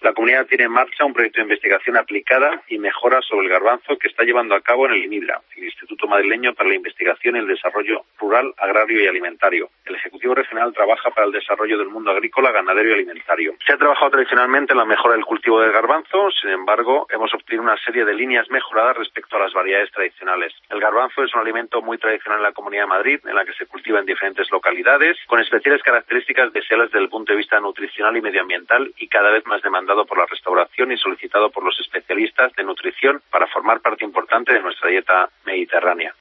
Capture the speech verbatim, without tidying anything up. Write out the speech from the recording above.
La comunidad tiene en marcha un proyecto de investigación aplicada y mejora sobre el garbanzo que está llevando a cabo en el INIDRA, el Instituto Madrileño para la Investigación y el Desarrollo Rural, Agrario y Alimentario. El Ejecutivo Regional trabaja para el desarrollo del mundo agrícola, ganadero y alimentario. Se ha trabajado tradicionalmente en la mejora del cultivo del garbanzo, sin embargo, hemos obtenido una serie de líneas mejoradas respecto a las variedades tradicionales. El garbanzo es un alimento muy tradicional en la Comunidad de Madrid, en la que se cultiva en diferentes localidades, con especiales características deseables desde el punto de vista nutricional y medioambiental y cada vez más demandado por la restauración y solicitado por los especialistas de nutrición para formar parte importante de nuestra dieta mediterránea.